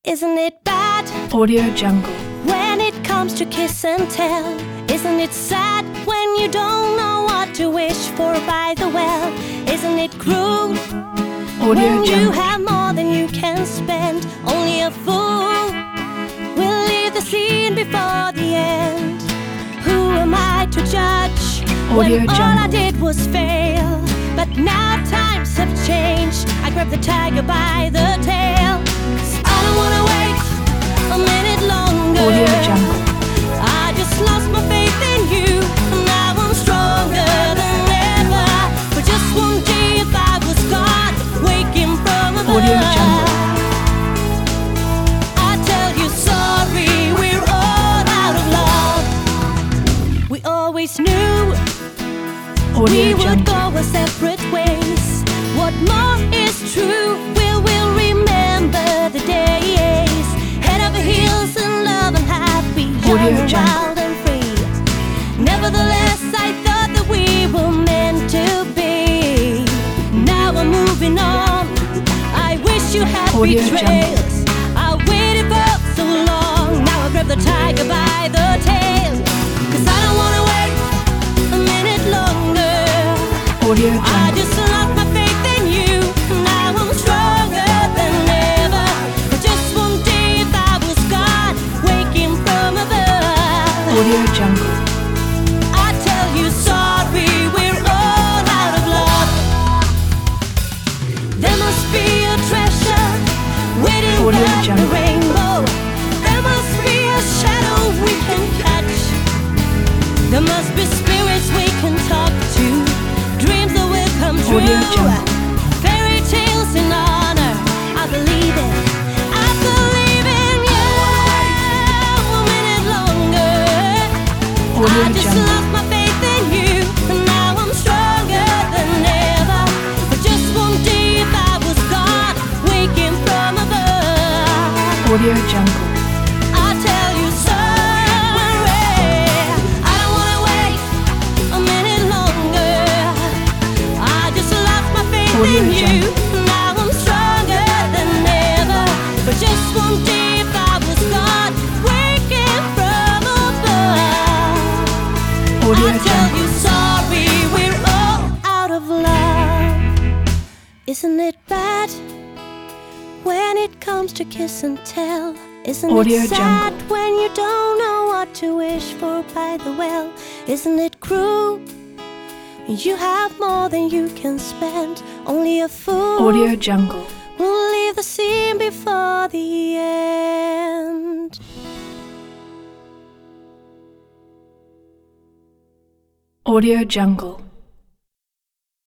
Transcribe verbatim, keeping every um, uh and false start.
Isn't it bad? Audio Jungle. When it comes to kiss and tell, isn't it sad when you don't know what to wish for by the well? Isn't it cruel Audio when Jungle. you have more than you can spend? Only a fool will leave the scene before the end. Who am I to judge Audio when all Jungle. I did was fail? But now times have changed. I grab the tiger by the tail. 'Cause I don't wanna wait a minute longer. Audio Jungle. I just lost my faith in you. Now I'm stronger than ever. For just one day if I was God, waking from above, Audio Jungle. I tell you sorry, we're all out of love. We always knew Audio we would Jungle. go our separate ways. What more is true, we will remember the days. Head over heels in love and happy, Audio young, Jungle. wild and free. Nevertheless, I thought that we were meant to be. Now I'm moving on. I wish you happy Audio Jungle. trails. I waited for so long. Now I grab the tiger by the tail. 'Cause I don't wanna wait a minute longer. Audio I Jungle. just lost my faith in you. Now I'm stronger than ever. For just one day if I was God, waking from above, Audio Jungle. I tell you sorry, we're all out of love. There must be a treasure waiting Audio at the Jungle. rainbow. There must be a shadow we can catch. There must be spirits we can talk to. Dreams that will come true. Audio Jungle. Fairy tales in honor. I believe it. I believe in you. A minute longer. Audio I just Jungle. lost my faith in you. And now I'm stronger than ever. But just one day if I was God, waking from above, Audio Jungle. I tell you sorry. I don't wanna wait a minute longer. I just lost my faith Audio in you. Jungle. Now I'm stronger than ever. But just one day if I was God, waking from above, Audio I tell Jungle. you sorry, we're all out of love. Isn't it bad when it comes to kiss and tell? Isn't Audio it sad Jungle. when you don't know what to wish for by the well? Isn't it cruel? You have more than you can spend. Only a fool Audio Jungle. will leave the scene before the end. Audio Jungle.